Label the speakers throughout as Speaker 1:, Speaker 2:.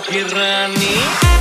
Speaker 1: छुपाओगी रानी।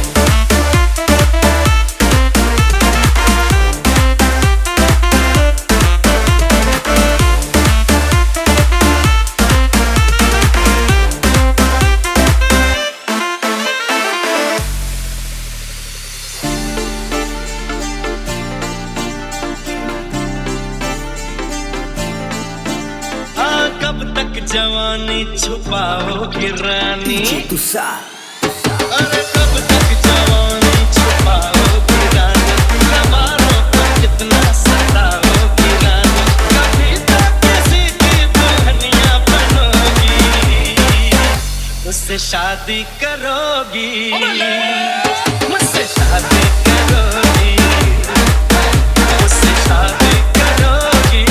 Speaker 1: कब तक जवानी छुपाओगी रानी। अरे कब तक जवानी छुपाओगी रानी। हमारों को कितना सताओगी रानी। कभी तो किसी की दुल्हनिया बनोगी। मुझसे शादी करोगी। मुझसे शादी करोगी। मुझसे शादी करोगी।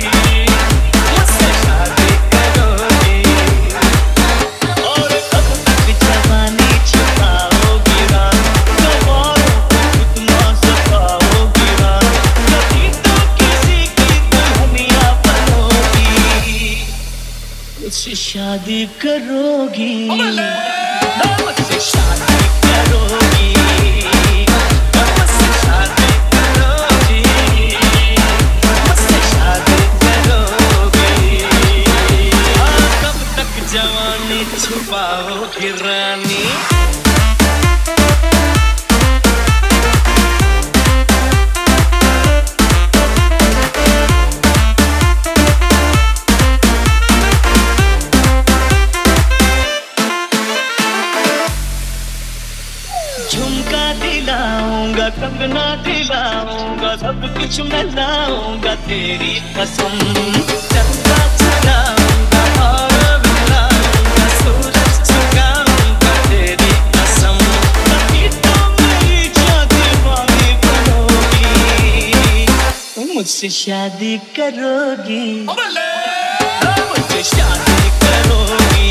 Speaker 1: मुझसे शादी करोगी। मुझसे शादी करोगी। मुझसे शादी करोगी। मुझसे शादी करोगी। कब तक जवानी छुपाओगी रानी। झुमका दिलाऊंगा, कंगना दिलाऊंगा, सब कुछ मैं लाऊंगा तेरी कसम। चंदा चढ़ाऊंगा और बुलाऊंगा, सूरज झुकाऊंगा तेरी कसम। कभी तो मेरी दीवानी बनोगी। तुम मुझसे शादी करोगी। मुझसे शादी करोगी।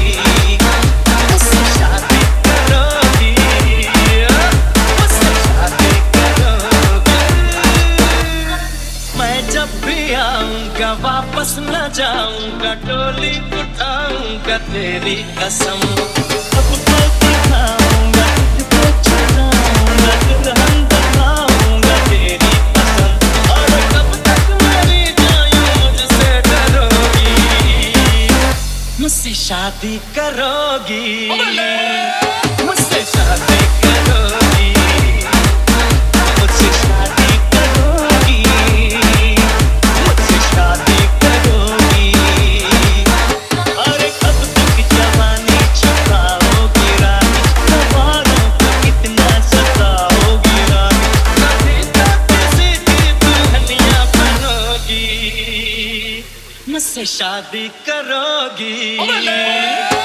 Speaker 1: आऊंगा वापस न जाऊंगा, डोली उठाऊंगा तेरी कसम। अब तो दिखाऊंगा, तुझको छुड़ाऊंगा, दुल्हन बनाऊंगा तेरी पसंद। और कब तक मेरी जान मुझसे डरोगी। मुझसे शादी करोगी। मुझसे शादी करोगी। मुझसे शादी करोगी। मुझसे शादी करोगी।